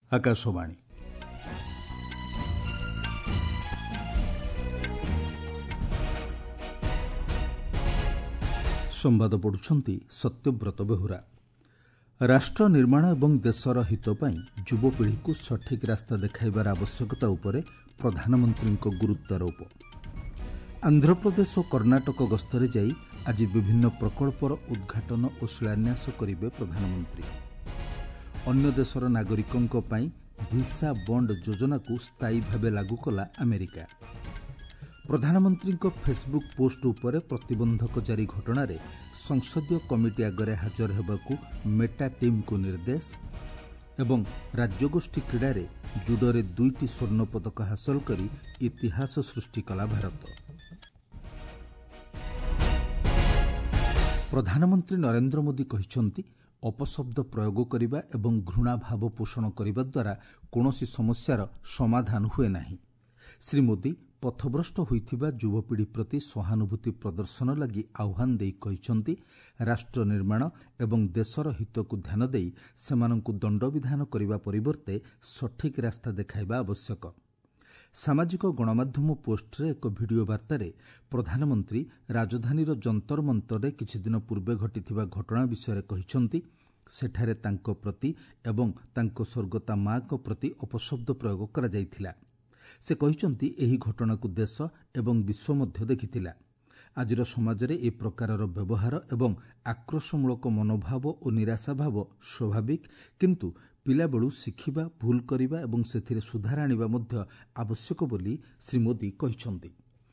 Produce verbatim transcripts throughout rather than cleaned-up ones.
आकाशवाणी संवाद पढ़ुछंती सत्यव्रत बेहुरा। राष्ट्र निर्माण एवं देशर हित पई युवपीढ़ी को सठिक रास्ता देखाइबार आवश्यकता उपरे प्रधानमंत्री गुरुत्वारोप। आंध्र प्रदेश और कर्नाटक गस्तरे जाई आज विभिन्न प्रकल्पर उद्घाटन और शिलान्यास करिवे प्रधानमंत्री। अन्य देशर नागरिकों पई भिसा बॉन्ड योजना को स्थायी भावे लागू कला अमेरिका। प्रधानमंत्री फेसबुक पोस्ट उपरे प्रतिबंधक जारी घटना रे संसदीय कमिटी आगरे हाजर हेबाकू मेटा टीम को निर्देश एवं राज्यगोष्ठी क्रीड़ा रे जुडोरे दुईटी स्वर्ण पदक हासिल करी इतिहास सृष्टि कला भारत। प्रधानमंत्री नरेंद्र मोदी कहिसंती अपशब्द प्रयोग करिबा एवं घृणा भाव पोषण करिबा द्वारा कोनोसी समस्यार समाधान हुए नाही। श्री मोदी पथभ्रष्ट होइथिबा युवपीढ़ी प्रति सहानुभूति प्रदर्शन लगी आह्वान देई कहिसंती राष्ट्र निर्माण एवं देशर हित को ध्यान देई सेमानंकु दंडविधान करिबा परिवर्ते सठिक रास्ता देखाइबा आवश्यक। सामाजिक गणमाध्यम पोस्टरे एक भिडियो वार्तारे प्रधानमंत्री राजधानीर जंतर मंतरे किछि दिन पूर्वे घटिथिबा घटना विषय कहिसंती सेठारे तांको प्रति एवं तांको स्वर्गता माँ को प्रति अपशब्द प्रयोग करा जाइथिला। से कहिसंती एही घटना को देश एवं विश्व मध्य देखिथिला। आजिर समाज रे ए प्रकारर व्यवहार एवं आक्रोशमूलक मनोभाव और निराशा भाव स्वाभाविक, किंतु पिला बेलू शिखिबा भूल करिबा एवं सेथिरे सुधार आनिबा मध्य आवश्यक बोली श्री मोदी कहिसंती।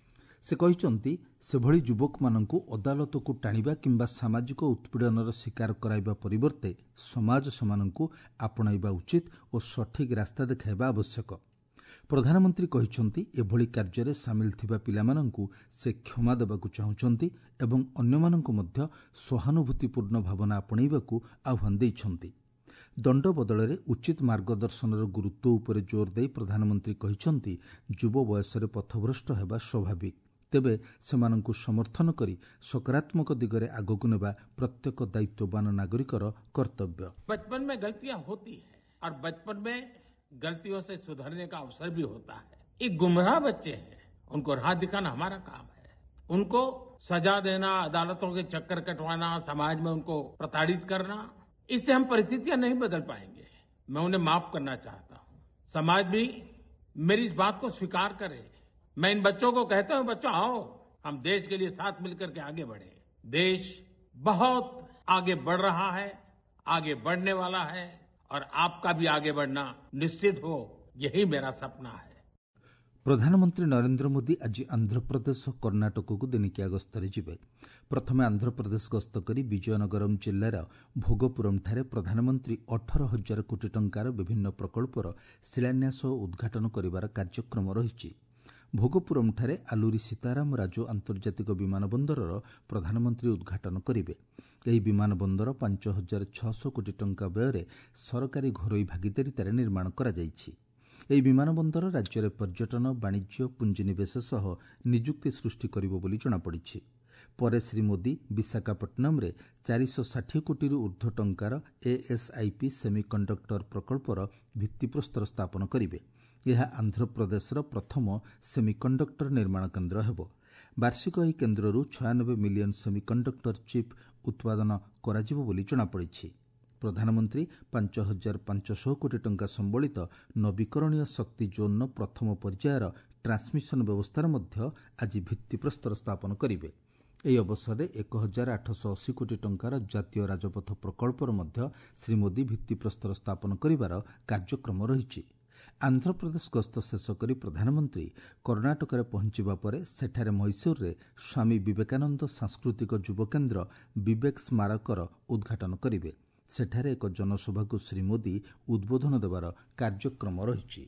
से कहिसंती सेभଳି युवक माननकु अदालत को टाणिबा किंबा सामाजिक उत्पीड़नर शिकार कराइबा परिवर्ते समाज सेमाननकु आपणाइबा उचित और सठिक रास्ता देखाइबा आवश्यक। प्रधानमंत्री कहिसंती एभଳି कार्य रे सामिल थिबा पिलामाननकु से क्षमा देबाकु चाहुचंती एवं अन्यमाननकु मध्य सहानुभूतिपूर्ण भावना आपणाइबाकु आह्वान दैछंती। दंड बदल उचित मार्गदर्शनर गुरुत्व उपरे जोर दे प्रधानमंत्री कहिसंती युव बयसरे पथभ्रष्ट हेबा स्वाभाविक, तेबे सेमानंकु समर्थन करी सकारात्मक दिगरे आगकु नेबा प्रत्येक दायित्ववान नागरिकर कर्तव्य। बचपन में गलतियां होती है और बचपन में गलतियों से सुधरने का अवसर भी होता है। ये गुमराह बच्चे हैं, उनको राह दिखाना हमारा काम है। उनको सजा देना, अदालतों के चक्कर कटवाना, समाज में उनको प्रताड़ित करना, इससे हम परिस्थितियां नहीं बदल पाएंगे। मैं उन्हें माफ करना चाहता हूं। समाज भी मेरी इस बात को स्वीकार करे। मैं इन बच्चों को कहता हूं, बच्चों आओ, हम देश के लिए साथ मिलकर के आगे बढ़े। देश बहुत आगे बढ़ रहा है, आगे बढ़ने वाला है और आपका भी आगे बढ़ना निश्चित हो, यही मेरा सपना है। प्रधानमंत्री नरेंद्र मोदी आज आंध्र प्रदेश और कर्नाटक को दिनिकिया गस्तरे जिबे। प्रथमे आंध्र प्रदेश गस्त करी विजयनगरम जिल्लार भोगपुरम ठारे प्रधानमंत्री अठारह हजार कोटी टंकार विभिन्न प्रकल्पर शिलान्यास और उद्घाटन करिवार कार्यक्रम रहिछि। भोगपुरम ठारे आलुरी सीताराम राजू आंतर्जातिक विमान बंदरर प्रधानमंत्री उद्घाटन करिवे। एही विमान बंदर पांच हजार छःश कोटी टंका व्यय सरकारी घरोई भागीदारितार निर्माण करा जाइछि। एही विमान बंदर राज्य में पर्यटन, वाणिज्य, पुंजीनिवेश सह निजुक्ति सृष्टि करिवो बोली जणा पड़िछि। परे श्री मोदी विशाखापट्टनम रे चार सौ साठ कोटी ऊर्ध्व टंकार एएसआईपी सेमीकंडक्टर प्रकल्पर भित्तिप्रस्तर स्थापन करिवे। यह आंध्र प्रदेशर प्रथम सेमीकंडक्टर निर्माण केन्द्र हेबो। वार्षिक ଏହି କେନ୍ଦ୍ରରୁ ଛୟାନବେ ମିଲିୟନ ସେମିକଣ୍ଡକ୍ଟର ଚିପ୍ उत्पादन କରାଯିବ ବୋଲି ଜଣାପଡ଼ିଛି। प्रधानमंत्री पांच हजार पांचशह कोटी टंका संबलित नवीकरणीय शक्ति जोन प्रथम पर्यायर ट्रांसमिशन व्यवस्थार मध्य आज भित्तिप्रस्तर स्थापन करिवे। ଏହି ଅବସରରେ ଏକ ହଜାର ଆଠଶହ ଅଶୀ କୋଟି ଟଙ୍କାର ଜାତୀୟ ରାଜପଥ ପ୍ରକଳ୍ପର ମଧ୍ୟ ଶ୍ରୀ ମୋଦି ଭିତ୍ତିପ୍ରସ୍ତର ସ୍ଥାପନ କରିବାର କାର୍ଯ୍ୟକ୍ରମ ରହିଛି। आंध्रप्रदेश गस्त शेष करी प्रधानमंत्री कर्णाटक पहुंचवा पर सेठारे मैसूर स्वामी विवेकानंद सांस्कृतिक युवकेन्द्र विवेक स्मारकर उद्घाटन करेंगे। सेठारे एक जनसभा को श्री मोदी उद्बोधन देवार कार्यक्रम रही।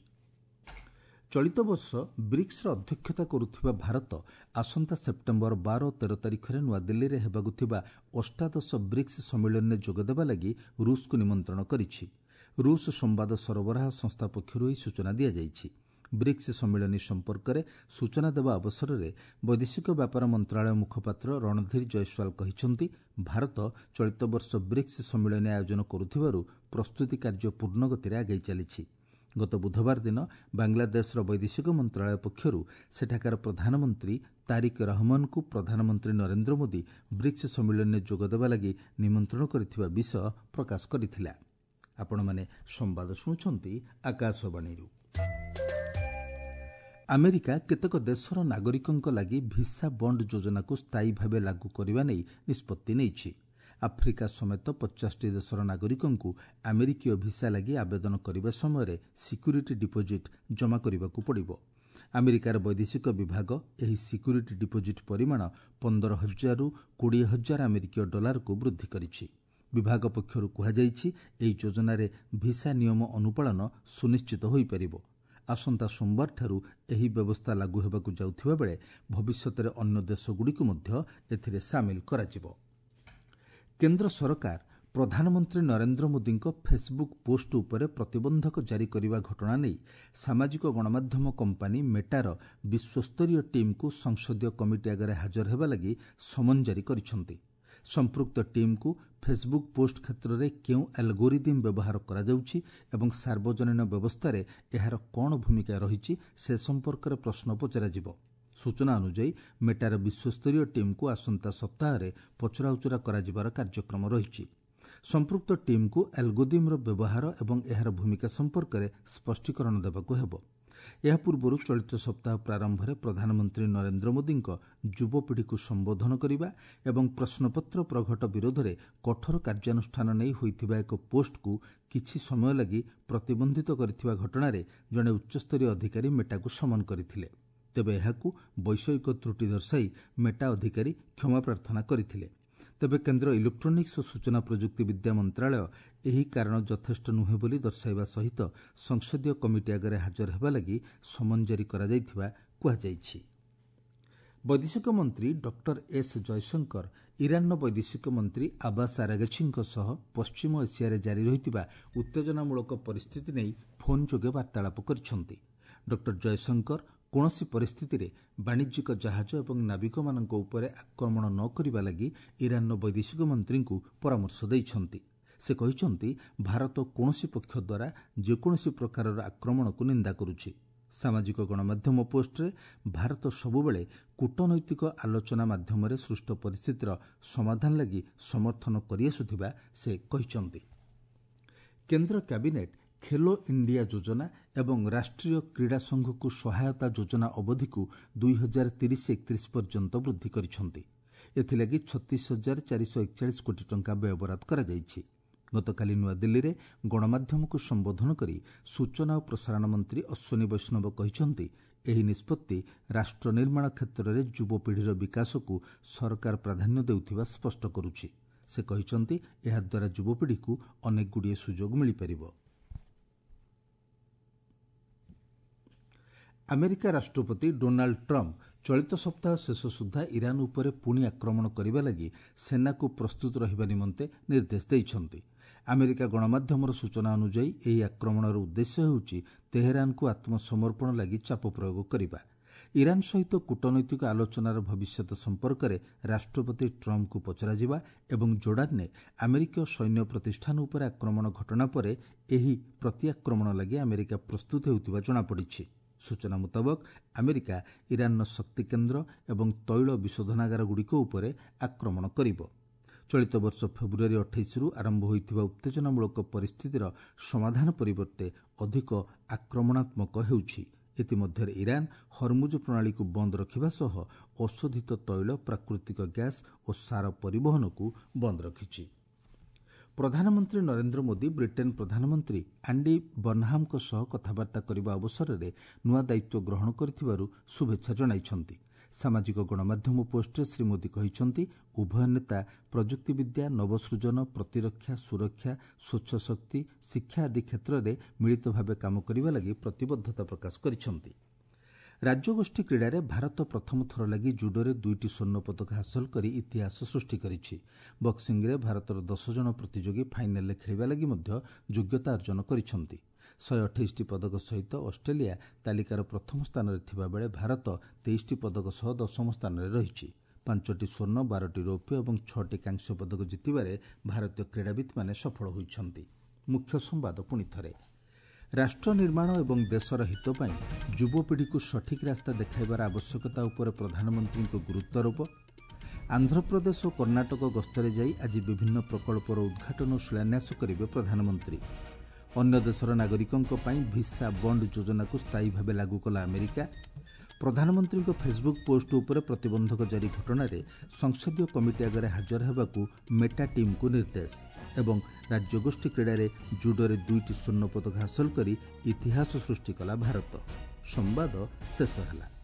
चलित वर्ष ब्रिक्स अध्यक्षता करुथिबा भारत आसंता सेप्टेम्बर बारह तेरह तारिख में नुआदिल्ली में हेबाकु थिबा अष्टादश ब्रिक्स सम्मेलन में जोगदेवा लगी रूस को निमंत्रण करिछि। रूस संवाद सरबराह संस्था पक्षरु सूचना दिया जाइछि। ब्रिक्स सम्मेलन संपर्क में सूचना देवा अवसर में वैदेशिक व्यापार मंत्रालय मुखपात्र रणधीर जयस्वाल कहिसंति भारत चलित वर्ष ब्रिक्स सम्मेलन आयोजन करुथिबारु प्रस्तुति कार्य पूर्ण गति रे आगै चलिछि। ଗତ ବୁଧବାର ଦିନ ବାଂଲାଦେଶର ବୈଦେଶିକ ମନ୍ତ୍ରଣାଳୟ ପକ୍ଷରୁ ସେଠାକାର ପ୍ରଧାନମନ୍ତ୍ରୀ ତାରିକ ରହମନଙ୍କୁ ପ୍ରଧାନମନ୍ତ୍ରୀ ନରେନ୍ଦ୍ର ମୋଦି ବ୍ରିକ୍ସ ସମ୍ମିଳନୀରେ ଯୋଗଦେବା ଲାଗି ନିମନ୍ତ୍ରଣ କରିଥିବା ବିଷୟ ପ୍ରକାଶ କରିଥିଲା। ଆପଣମାନେ ସମ୍ବାଦ ଶୁଣୁଛନ୍ତି ଆକାଶବାଣୀରୁ। ଆମେରିକା କେତେକ ଦେଶର ନାଗରିକଙ୍କ ଲାଗି ଭିସା ବଣ୍ଡ ଯୋଜନାକୁ ସ୍ଥାୟୀ ଭାବେ ଲାଗୁ କରିବା ନେଇ ନିଷ୍ପତ୍ତି ନେଇଛି। ଆଫ୍ରିକା ସମେତ ପଚାଶଟି ଦେଶର ନାଗରିକଙ୍କୁ ଆମେରିକୀୟ ଭିସା ଲାଗି ଆବେଦନ କରିବା ସମୟରେ ସିକ୍ୟୁରିଟି ଡିପୋଜିଟ୍ ଜମା କରିବାକୁ ପଡ଼ିବ। ଆମେରିକାର ବୈଦେଶିକ ବିଭାଗ ଏହି ସିକ୍ୟୁରିଟି ଡିପୋଜିଟ୍ ପରିମାଣ ପନ୍ଦର ହଜାରରୁ କୋଡ଼ିଏ ହଜାର ଆମେରିକୀୟ ଡଲାରକୁ ବୃଦ୍ଧି କରିଛି। ବିଭାଗ ପକ୍ଷରୁ କୁହାଯାଇଛି ଏହି ଯୋଜନାରେ ଭିସା ନିୟମ ଅନୁପାଳନ ସୁନିଶ୍ଚିତ ହୋଇପାରିବ। ଆସନ୍ତା ସୋମବାରଠାରୁ ଏହି ବ୍ୟବସ୍ଥା ଲାଗୁ ହେବାକୁ ଯାଉଥିବା ବେଳେ ଭବିଷ୍ୟତରେ ଅନ୍ୟ ଦେଶଗୁଡ଼ିକୁ ମଧ୍ୟ ଏଥିରେ ସାମିଲ କରାଯିବ। କେନ୍ଦ୍ର ସରକାର ପ୍ରଧାନମନ୍ତ୍ରୀ ନରେନ୍ଦ୍ର ମୋଦିଙ୍କ ଫେସବୁକ୍ ପୋଷ୍ଟ ଉପରେ ପ୍ରତିବନ୍ଧକ ଜାରି କରିବା ଘଟଣା ନେଇ ସାମାଜିକ ଗଣମାଧ୍ୟମ କମ୍ପାନୀ ମେଟାର ବିଶ୍ୱସ୍ତରୀୟ ଟିମ୍କୁ ସଂସଦୀୟ କମିଟି ଆଗରେ ହାଜର ହେବା ଲାଗି ସମନ ଜାରି କରିଛନ୍ତି। ସମ୍ପୃକ୍ତ ଟିମ୍କୁ ଫେସବୁକ୍ ପୋଷ୍ଟ କ୍ଷେତ୍ରରେ କେଉଁ ଆଲଗୋରିଦିମ୍ ବ୍ୟବହାର କରାଯାଉଛି ଏବଂ ସାର୍ବଜନୀନ ବ୍ୟବସ୍ଥାରେ ଏହାର କ'ଣ ଭୂମିକା ରହିଛି ସେ ସମ୍ପର୍କରେ ପ୍ରଶ୍ନ ପଚରାଯିବ। ସୂଚନା ଅନୁଯାୟୀ ମେଟାର ବିଶ୍ୱସ୍ତରୀୟ ଟିମ୍କୁ ଆସନ୍ତା ସପ୍ତାହରେ ପଚରାଉଚରା କରାଯିବାର କାର୍ଯ୍ୟକ୍ରମ ରହିଛି। ସମ୍ପୃକ୍ତ ଟିମ୍କୁ ଆଲଗୋରିଦିମ୍ର ବ୍ୟବହାର ଏବଂ ଏହାର ଭୂମିକା ସମ୍ପର୍କରେ ସ୍ପଷ୍ଟୀକରଣ ଦେବାକୁ ହେବ। ଏହା ପୂର୍ବରୁ ଚଳିତ ସପ୍ତାହ ପ୍ରାରମ୍ଭରେ ପ୍ରଧାନମନ୍ତ୍ରୀ ନରେନ୍ଦ୍ର ମୋଦିଙ୍କ ଯୁବପିଢ଼ିକୁ ସମ୍ବୋଧନ କରିବା ଏବଂ ପ୍ରଶ୍ନପତ୍ର ପ୍ରଘଟ ବିରୋଧରେ କଠୋର କାର୍ଯ୍ୟାନୁଷ୍ଠାନ ନେଇ ହୋଇଥିବା ଏକ ପୋଷ୍ଟକୁ କିଛି ସମୟ ଲାଗି ପ୍ରତିବନ୍ଧିତ କରିଥିବା ଘଟଣାରେ ଜଣେ ଉଚ୍ଚସ୍ତରୀୟ ଅଧିକାରୀ ମେଟାକୁ ସମନ କରିଥିଲେ। ତେବେ ଏହାକୁ ବୈଷୟିକ ତ୍ରୁଟି ଦର୍ଶାଇ ମେଟା ଅଧିକାରୀ କ୍ଷମା ପ୍ରାର୍ଥନା କରିଥିଲେ। ତେବେ କେନ୍ଦ୍ର ଇଲେକ୍ଟ୍ରୋନିକ୍ସ ଓ ସୂଚନା ପ୍ରଯୁକ୍ତି ବିଦ୍ୟା ମନ୍ତ୍ରଣାଳୟ ଏହି କାରଣ ଯଥେଷ୍ଟ ନୁହେଁ ବୋଲି ଦର୍ଶାଇବା ସହିତ ସଂସଦୀୟ କମିଟି ଆଗରେ ହାଜର ହେବା ଲାଗି ସମନ ଜାରି କରାଯାଇଥିବା କୁହାଯାଇଛି। ବୈଦେଶିକ ମନ୍ତ୍ରୀ ଡକ୍ଟର ଏସ୍ ଜୟଶଙ୍କର ଇରାନର ବୈଦେଶିକ ମନ୍ତ୍ରୀ ଆବାସ ଆରାଗଚିଙ୍କ ସହ ପଶ୍ଚିମ ଏସିଆରେ ଜାରି ରହିଥିବା ଉତ୍ତେଜନାମୂଳକ ପରିସ୍ଥିତି ନେଇ ଫୋନ୍ ଯୋଗେ ବାର୍ତ୍ତାଳାପ କରିଛନ୍ତି। ଡକ୍ଟର ଜୟଶଙ୍କର କୌଣସି ପରିସ୍ଥିତିରେ ବାଣିଜ୍ୟିକ ଜାହାଜ ଏବଂ ନାବିକମାନଙ୍କ ଉପରେ ଆକ୍ରମଣ ନ କରିବା ଲାଗି ଇରାନର ବୈଦେଶିକ ମନ୍ତ୍ରୀଙ୍କୁ ପରାମର୍ଶ ଦେଇଛନ୍ତି। ସେ କହିଛନ୍ତି ଭାରତ କୌଣସି ପକ୍ଷ ଦ୍ୱାରା ଯେକୌଣସି ପ୍ରକାରର ଆକ୍ରମଣକୁ ନିନ୍ଦା କରୁଛି। ସାମାଜିକ ଗଣମାଧ୍ୟମ ପୋଷ୍ଟରେ ଭାରତ ସବୁବେଳେ କୂଟନୈତିକ ଆଲୋଚନା ମାଧ୍ୟମରେ ସୃଷ୍ଟ ପରିସ୍ଥିତିର ସମାଧାନ ଲାଗି ସମର୍ଥନ କରିଆସୁଥିବା ସେ କହିଛନ୍ତି। କେନ୍ଦ୍ର କ୍ୟାବିନେଟ୍ ଖେଲୋ ଇଣ୍ଡିଆ ଯୋଜନା ଏବଂ ରାଷ୍ଟ୍ରୀୟ କ୍ରୀଡ଼ା ସଂଘକୁ ସହାୟତା ଯୋଜନା ଅବଧିକୁ ଦୁଇ ହଜାର ତିରିଶ ଏକତିରିଶ ପର୍ଯ୍ୟନ୍ତ ବୃଦ୍ଧି କରିଛନ୍ତି। ଏଥିଲାଗି ଛତିଶ ହଜାର ଚାରିଶହ ଏକଚାଳିଶ କୋଟି ଟଙ୍କା ବ୍ୟୟବରାଦ କରାଯାଇଛି। ଗତକାଲି ନୂଆଦିଲ୍ଲୀରେ ଗଣମାଧ୍ୟମକୁ ସମ୍ବୋଧନ କରି ସୂଚନା ଓ ପ୍ରସାରଣ ମନ୍ତ୍ରୀ ଅଶ୍ୱିନୀ ବୈଷ୍ଣବ କହିଛନ୍ତି ଏହି ନିଷ୍ପତ୍ତି ରାଷ୍ଟ୍ର ନିର୍ମାଣ କ୍ଷେତ୍ରରେ ଯୁବପିଢ଼ିର ବିକାଶକୁ ସରକାର ପ୍ରାଧାନ୍ୟ ଦେଉଥିବା ସ୍ପଷ୍ଟ କରୁଛି। ସେ କହିଛନ୍ତି ଏହାଦ୍ୱାରା ଯୁବପିଢ଼ିକୁ ଅନେକଗୁଡ଼ିଏ ସୁଯୋଗ ମିଳିପାରିବ। ଆମେରିକା ରାଷ୍ଟ୍ରପତି ଡୋନାଲ୍ଡ ଟ୍ରମ୍ପ ଚଳିତ ସପ୍ତାହ ଶେଷ ସୁଦ୍ଧା ଇରାନ ଉପରେ ପୁଣି ଆକ୍ରମଣ କରିବା ଲାଗି ସେନାକୁ ପ୍ରସ୍ତୁତ ରହିବା ନିମନ୍ତେ ନିର୍ଦ୍ଦେଶ ଦେଇଛନ୍ତି। ଆମେରିକା ଗଣମାଧ୍ୟମର ସୂଚନା ଅନୁଯାୟୀ ଏହି ଆକ୍ରମଣର ଉଦ୍ଦେଶ୍ୟ ହେଉଛି ତେହେରାନକୁ ଆତ୍ମସମର୍ପଣ ଲାଗି ଚାପ ପ୍ରୟୋଗ କରିବା। ଇରାନ ସହିତ କୂଟନୈତିକ ଆଲୋଚନାର ଭବିଷ୍ୟତ ସମ୍ପର୍କରେ ରାଷ୍ଟ୍ରପତି ଟ୍ରମ୍ପଙ୍କୁ ପଚରାଯିବା ଏବଂ ଜୋର୍ଡାନରେ ଆମେରିକୀୟ ସୈନ୍ୟ ପ୍ରତିଷ୍ଠାନ ଉପରେ ଆକ୍ରମଣ ଘଟଣା ପରେ ଏହି ପ୍ରତିଆକ୍ରମଣ ଲାଗି ଆମେରିକା ପ୍ରସ୍ତୁତ ହେଉଥିବା ଜଣାପଡ଼ିଛି। ସୂଚନା ମୁତାବକ ଆମେରିକା ଇରାନର ଶକ୍ତି କେନ୍ଦ୍ର ଏବଂ ତୈଳ ବିଶୋଧନାଗାରଗୁଡ଼ିକ ଉପରେ ଆକ୍ରମଣ କରିବ। ଚଳିତ ବର୍ଷ ଫେବୃଆରୀ ଅଠେଇଶରୁ ଆରମ୍ଭ ହୋଇଥିବା ଉତ୍ତେଜନାମୂଳକ ପରିସ୍ଥିତିର ସମାଧାନ ପରିବର୍ତ୍ତେ ଅଧିକ ଆକ୍ରମଣାତ୍ମକ ହେଉଛି। ଇତିମଧ୍ୟରେ ଇରାନ ହରମୁଜ ପ୍ରଣାଳୀକୁ ବନ୍ଦ ରଖିବା ସହ ଅଶୋଧିତ ତୈଳ, ପ୍ରାକୃତିକ ଗ୍ୟାସ୍ ଓ ସାର ପରିବହନକୁ ବନ୍ଦ ରଖିଛି। ପ୍ରଧାନମନ୍ତ୍ରୀ ନରେନ୍ଦ୍ର ମୋଦି ବ୍ରିଟେନ୍ ପ୍ରଧାନମନ୍ତ୍ରୀ ଆଣ୍ଡି ବର୍ନହାମଙ୍କ ସହ କଥାବାର୍ତ୍ତା କରିବା ଅବସରରେ ନୂଆ ଦାୟିତ୍ୱ ଗ୍ରହଣ କରିଥିବାରୁ ଶୁଭେଚ୍ଛା ଜଣାଇଛନ୍ତି। ସାମାଜିକ ଗଣମାଧ୍ୟମ ପୋଷ୍ଟରେ ଶ୍ରୀ ମୋଦି କହିଛନ୍ତି ଉଭୟ ନେତା ପ୍ରଯୁକ୍ତିବିଦ୍ୟା, ନବସୃଜନ, ପ୍ରତିରକ୍ଷା, ସୁରକ୍ଷା, ସ୍ୱଚ୍ଛ ଶକ୍ତି, ଶିକ୍ଷା ଆଦି କ୍ଷେତ୍ରରେ ମିଳିତ ଭାବେ କାମ କରିବା ଲାଗି ପ୍ରତିବଦ୍ଧତା ପ୍ରକାଶ କରିଛନ୍ତି। ରାଜ୍ୟଗୋଷ୍ଠୀ କ୍ରୀଡ଼ାରେ ଭାରତ ପ୍ରଥମ ଥର ଲାଗି ଜୁଡୋରେ ଦୁଇଟି ସ୍ୱର୍ଣ୍ଣ ପଦକ ହାସଲ କରି ଇତିହାସ ସୃଷ୍ଟି କରିଛି। ବକ୍ସିଂରେ ଭାରତର ଦଶ ଜଣ ପ୍ରତିଯୋଗୀ ଫାଇନାଲରେ ଖେଳିବା ଲାଗି ମଧ୍ୟ ଯୋଗ୍ୟତା ଅର୍ଜନ କରିଛନ୍ତି। ଶହେ ଅଠେଇଶଟି ପଦକ ସହିତ ଅଷ୍ଟ୍ରେଲିଆ ତାଲିକାର ପ୍ରଥମ ସ୍ଥାନରେ ଥିବାବେଳେ ଭାରତ ତେଇଶଟି ପଦକ ସହ ଦଶମ ସ୍ଥାନରେ ରହିଛି। ପାଞ୍ଚଟି ସ୍ୱର୍ଣ୍ଣ, ବାରଟି ରୌପ୍ୟ ଏବଂ ଛଅଟି କାଂସ୍ୟ ପଦକ ଜିତିବାରେ ଭାରତୀୟ କ୍ରୀଡ଼ାବିତ୍ମାନେ ସଫଳ ହୋଇଛନ୍ତି। ମୁଖ୍ୟ ସମ୍ବାଦ ପୁଣି ଥରେ। राष्ट्र निर्माण एवं देशर हित ପାଇଁ ଯୁବପିଢ଼ିକୁ ସଠିକ୍ ରାସ୍ତା ଦେଖାଇବାର ଆବଶ୍ୟକତା ଉପରେ ପ୍ରଧାନମନ୍ତ୍ରୀଙ୍କ ଗୁରୁତ୍ୱାରୋପ। ଆନ୍ଧ୍ରପ୍ରଦେଶ ଓ କର୍ଣ୍ଣାଟକ ଗସ୍ତରେ ଯାଇ ଆଜି ବିଭିନ୍ନ ପ୍ରକଳ୍ପର ଉଦ୍ଘାଟନ ଓ ଶିଳାନ୍ୟାସ କରିବେ ପ୍ରଧାନମନ୍ତ୍ରୀ। ଅନ୍ୟ ଦେଶର ନାଗରିକଙ୍କ ପାଇଁ ଭିସା ବଣ୍ଡ ଯୋଜନାକୁ ସ୍ଥାୟୀ ଭାବେ ଲାଗୁ କଲା ଆମେରିକା। ପ୍ରଧାନମନ୍ତ୍ରୀଙ୍କ ଫେସବୁକ୍ ପୋଷ୍ଟ ଉପରେ ପ୍ରତିବନ୍ଧକ ଜାରି ଘଟଣାରେ ସଂସଦୀୟ କମିଟି ଆଗରେ ହାଜର ହେବାକୁ ମେଟା ଟିମ୍କୁ ନିର୍ଦ୍ଦେଶ। ଏବଂ ରାଜ୍ୟଗୋଷ୍ଠୀ କ୍ରୀଡ଼ାରେ ଜୁଡୋରେ ଦୁଇଟି ସ୍ୱର୍ଣ୍ଣ ପଦକ ହାସଲ କରି ଇତିହାସ ସୃଷ୍ଟି କଲା ଭାରତ। ସମ୍ବାଦ ଶେଷ ହେଲା।